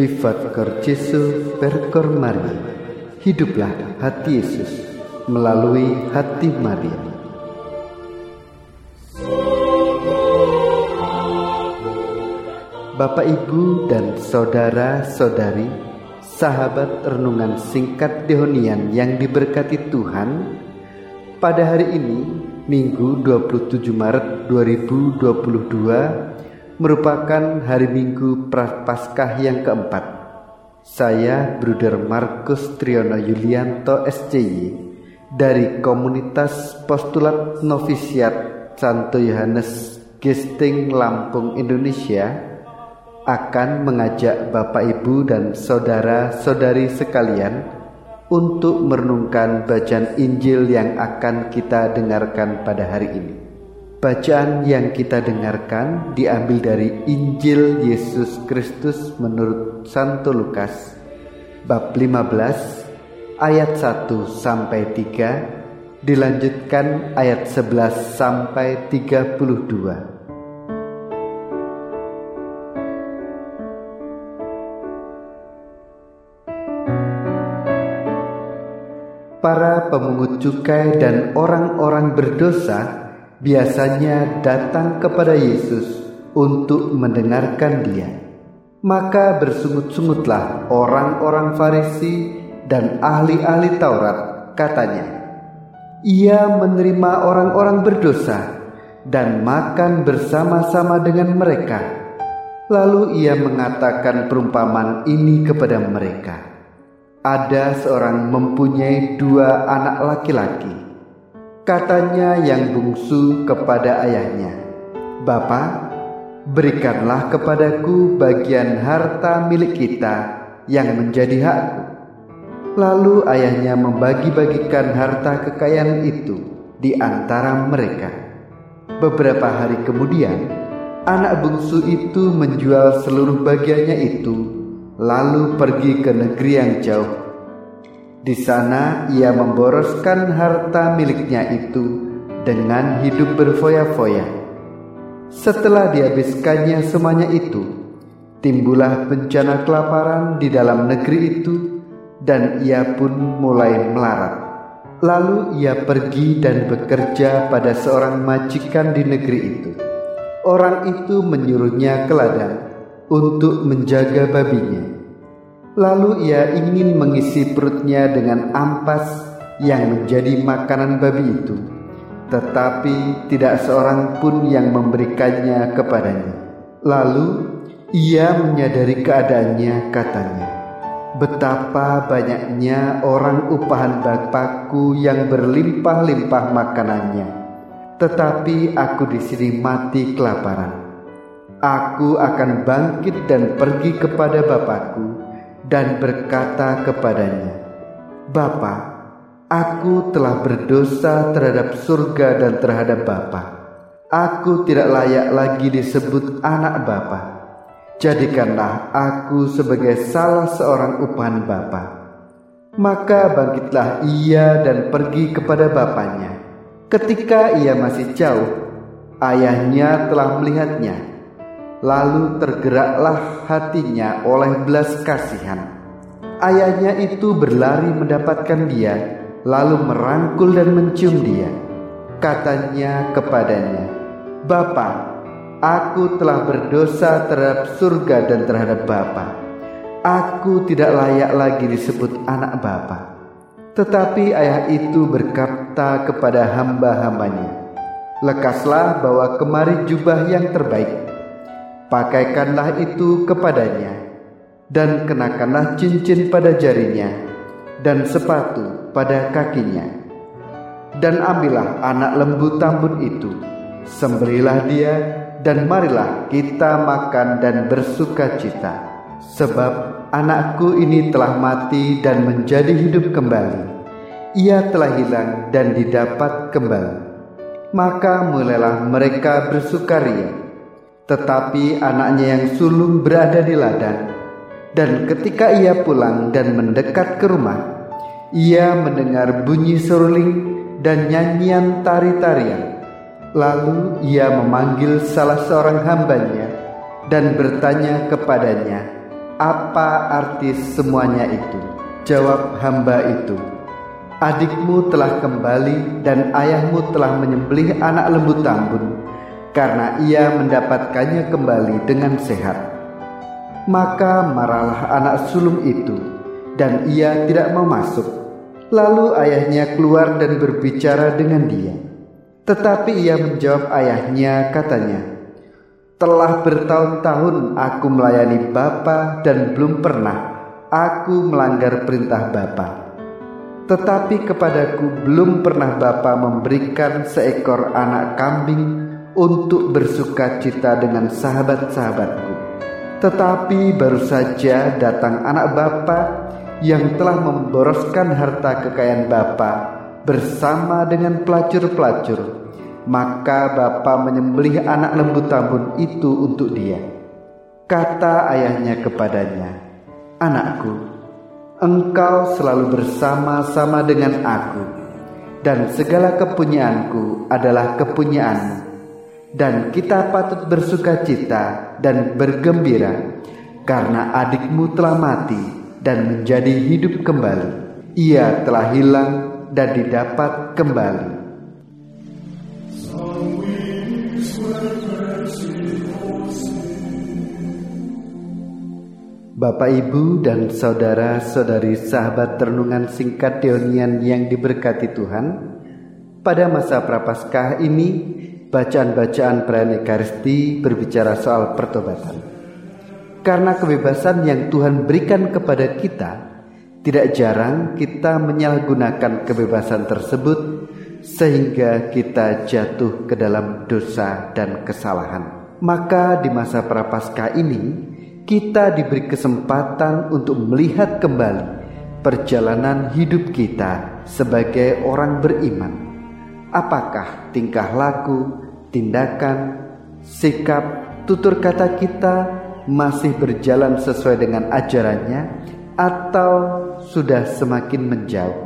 Vivat Cor Jesu per Cor Maria. Hiduplah hati Yesus melalui hati Maria. Bapak, Ibu, dan saudara-saudari, sahabat renungan singkat Dehonian yang diberkati Tuhan, pada hari ini, Minggu 27 Maret 2022, merupakan hari Minggu Prapaskah yang keempat. Saya, Bruder Markus Triyono Yulianto SCY, dari Komunitas Postulat Novisiat Santo Yohanes Gesting Lampung, Indonesia, akan mengajak Bapak, Ibu, dan saudara-saudari sekalian untuk merenungkan bacaan Injil yang akan kita dengarkan pada hari ini. Bacaan yang kita dengarkan diambil dari Injil Yesus Kristus menurut Santo Lukas, bab 15, ayat 1 sampai 3, dilanjutkan ayat 11 sampai 32. Para pemungut cukai dan orang-orang berdosa biasanya datang kepada Yesus untuk mendengarkan Dia. Maka bersungut-sungutlah orang-orang Farisi dan ahli-ahli Taurat, katanya, "Ia menerima orang-orang berdosa dan makan bersama-sama dengan mereka." Lalu Ia mengatakan perumpamaan ini kepada mereka. Ada seorang mempunyai 2 anak laki-laki. Katanya yang bungsu kepada ayahnya, "Bapa, berikanlah kepadaku bagian harta milik kita yang menjadi hakku." Lalu ayahnya membagi-bagikan harta kekayaan itu di antara mereka. Beberapa hari kemudian, anak bungsu itu menjual seluruh bagiannya itu, lalu pergi ke negeri yang jauh. Di sana ia memboroskan harta miliknya itu dengan hidup berfoya-foya. Setelah dihabiskannya semuanya itu, timbullah bencana kelaparan di dalam negeri itu, dan ia pun mulai melarat. Lalu ia pergi dan bekerja pada seorang majikan di negeri itu. Orang itu menyuruhnya ke ladang untuk menjaga babinya. Lalu ia ingin mengisi perutnya dengan ampas yang menjadi makanan babi itu, tetapi tidak seorang pun yang memberikannya kepadanya. Lalu ia menyadari keadaannya, katanya, "Betapa banyaknya orang upahan Bapakku yang berlimpah-limpah makanannya, tetapi aku di sini mati kelaparan. Aku akan bangkit dan pergi kepada Bapakku dan berkata kepadanya, Bapa, aku telah berdosa terhadap surga dan terhadap Bapa. Aku tidak layak lagi disebut anak Bapa. Jadikanlah aku sebagai salah seorang upahan Bapa." Maka bangkitlah ia dan pergi kepada bapaknya. Ketika ia masih jauh, ayahnya telah melihatnya. Lalu tergeraklah hatinya oleh belas kasihan. Ayahnya itu berlari mendapatkan dia, lalu merangkul dan mencium dia. Katanya kepadanya, "Bapa, aku telah berdosa terhadap surga dan terhadap Bapa. Aku tidak layak lagi disebut anak Bapa." Tetapi ayah itu berkata kepada hamba-hambanya, "Lekaslah bawa kemari jubah yang terbaik. Pakaikanlah itu kepadanya, dan kenakanlah cincin pada jarinya, dan sepatu pada kakinya. Dan ambillah anak lembu tambun itu, sembelihlah dia, dan marilah kita makan dan bersuka cita. Sebab anakku ini telah mati dan menjadi hidup kembali. Ia telah hilang dan didapat kembali." Maka mulailah mereka bersukaria. Tetapi anaknya yang sulung berada di ladang, dan ketika ia pulang dan mendekat ke rumah, ia mendengar bunyi seruling dan nyanyian tari-tarian. Lalu ia memanggil salah seorang hambanya dan bertanya kepadanya, "Apa arti semuanya itu?" Jawab hamba itu, "Adikmu telah kembali dan ayahmu telah menyembelih anak lembu tambun, karena ia mendapatkannya kembali dengan sehat." Maka marahlah anak sulung itu, dan ia tidak mau masuk. Lalu ayahnya keluar dan berbicara dengan dia. Tetapi ia menjawab ayahnya, katanya, "Telah bertahun-tahun aku melayani Bapa dan belum pernah aku melanggar perintah Bapa. Tetapi kepadaku belum pernah Bapa memberikan seekor anak kambing untuk bersuka cita dengan sahabat-sahabatku. Tetapi baru saja datang anak Bapa yang telah memboroskan harta kekayaan Bapa bersama dengan pelacur-pelacur. Maka Bapa menyembelih anak lembu tambun itu untuk dia." Kata ayahnya kepadanya, "Anakku, engkau selalu bersama-sama dengan aku, dan segala kepunyaanku adalah kepunyaanmu. Dan kita patut bersuka cita dan bergembira, karena adikmu telah mati dan menjadi hidup kembali. Ia telah hilang dan didapat kembali." Bapak, Ibu, dan saudara-saudari sahabat renungan singkat Deonian yang diberkati Tuhan, pada masa Prapaskah ini, bacaan-bacaan perayaan Ekaristi berbicara soal pertobatan. Karena kebebasan yang Tuhan berikan kepada kita, tidak jarang kita menyalahgunakan kebebasan tersebut sehingga kita jatuh ke dalam dosa dan kesalahan. Maka di masa Prapaskah ini, kita diberi kesempatan untuk melihat kembali perjalanan hidup kita sebagai orang beriman. Apakah tingkah laku, tindakan, sikap, tutur kata kita masih berjalan sesuai dengan ajarannya atau sudah semakin menjauh?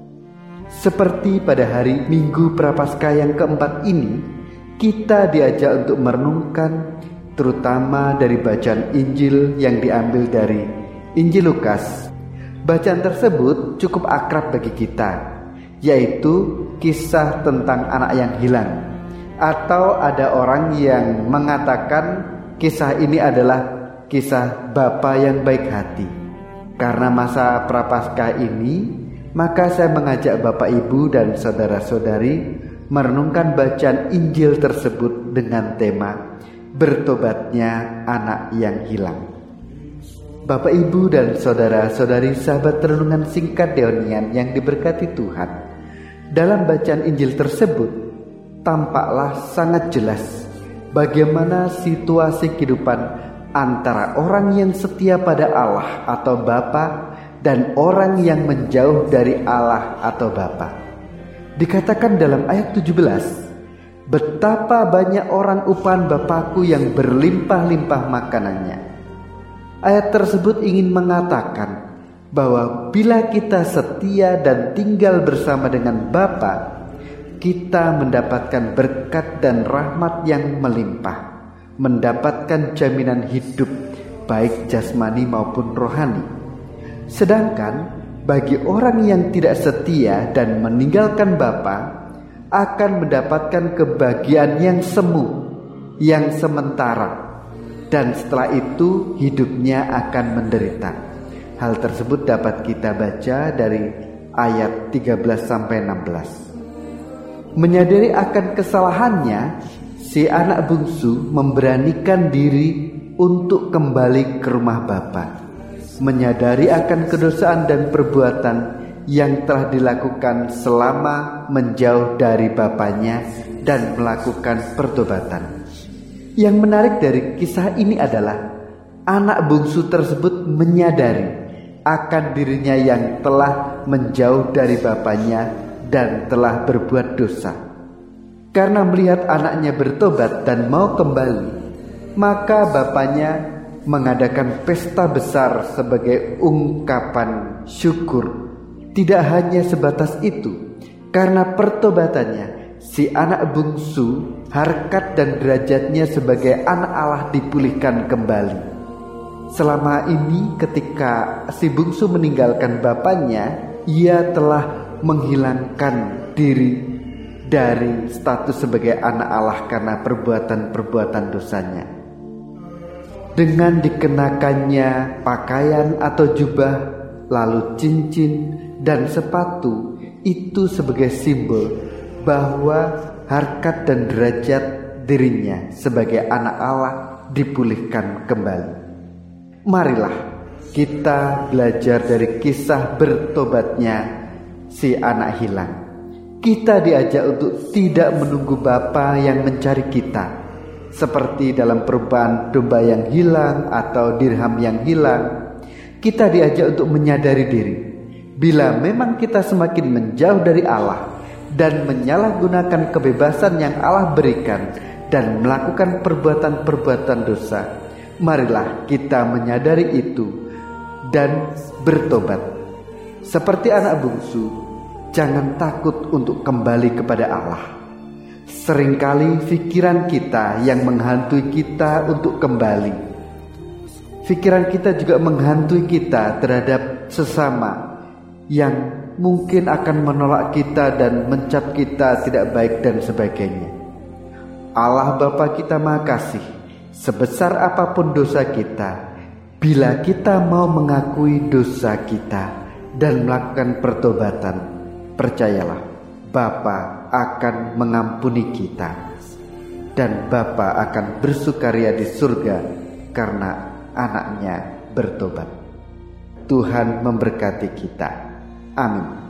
Seperti pada hari Minggu Prapaskah yang keempat ini, kita diajak untuk merenungkan terutama dari bacaan Injil yang diambil dari Injil Lukas. Bacaan tersebut cukup akrab bagi kita, yaitu kisah tentang anak yang hilang. Atau ada orang yang mengatakan kisah ini adalah kisah Bapa yang baik hati. Karena masa Prapaskah ini, maka saya mengajak Bapak, Ibu, dan saudara-saudari merenungkan bacaan Injil tersebut dengan tema bertobatnya anak yang hilang. Bapak, Ibu, dan saudara-saudari sahabat renungan singkat Deonian yang diberkati Tuhan, dalam bacaan Injil tersebut tampaklah sangat jelas bagaimana situasi kehidupan antara orang yang setia pada Allah atau Bapa dan orang yang menjauh dari Allah atau Bapa. Dikatakan dalam ayat 17, "Betapa banyak orang upahan Bapakku yang berlimpah-limpah makanannya." Ayat tersebut ingin mengatakan bahwa bila kita setia dan tinggal bersama dengan Bapa, kita mendapatkan berkat dan rahmat yang melimpah, mendapatkan jaminan hidup baik jasmani maupun rohani. Sedangkan bagi orang yang tidak setia dan meninggalkan Bapa, akan mendapatkan kebahagiaan yang semu, yang sementara, dan setelah itu hidupnya akan menderita. Hal tersebut dapat kita baca dari ayat 13-16. Menyadari akan kesalahannya, si anak bungsu memberanikan diri untuk kembali ke rumah Bapa. Menyadari akan kedosaan dan perbuatan yang telah dilakukan selama menjauh dari bapaknya dan melakukan pertobatan. Yang menarik dari kisah ini adalah anak bungsu tersebut menyadari akan dirinya yang telah menjauh dari bapaknya dan telah berbuat dosa. Karena melihat anaknya bertobat dan mau kembali, maka bapaknya mengadakan pesta besar sebagai ungkapan syukur. Tidak hanya sebatas itu, karena pertobatannya, si anak bungsu, harkat dan derajatnya sebagai anak Allah dipulihkan kembali. selama ini ketika si bungsu meninggalkan bapaknya, ia telah menghilangkan diri dari status sebagai anak Allah karena perbuatan-perbuatan dosanya. Dengan dikenakannya pakaian atau jubah, lalu cincin dan sepatu, itu sebagai simbol bahwa harkat dan derajat dirinya sebagai anak Allah dipulihkan kembali. Marilah kita belajar dari kisah bertobatnya si anak hilang. Kita diajak untuk tidak menunggu Bapa yang mencari kita, seperti dalam perubahan domba yang hilang atau dirham yang hilang. Kita diajak untuk menyadari diri, bila memang kita semakin menjauh dari Allah dan menyalahgunakan kebebasan yang Allah berikan dan melakukan perbuatan-perbuatan dosa, marilah kita menyadari itu dan bertobat. Seperti anak bungsu, jangan takut untuk kembali kepada Allah. Seringkali pikiran kita yang menghantui kita untuk kembali. Pikiran kita juga menghantui kita terhadap sesama yang mungkin akan menolak kita dan mencap kita tidak baik dan sebagainya. Allah Bapa kita Maha Kasih, sebesar apapun dosa kita, bila kita mau mengakui dosa kita dan melakukan pertobatan, percayalah Bapa akan mengampuni kita dan Bapa akan bersukaria di surga karena anaknya bertobat. Tuhan memberkati kita. Amin.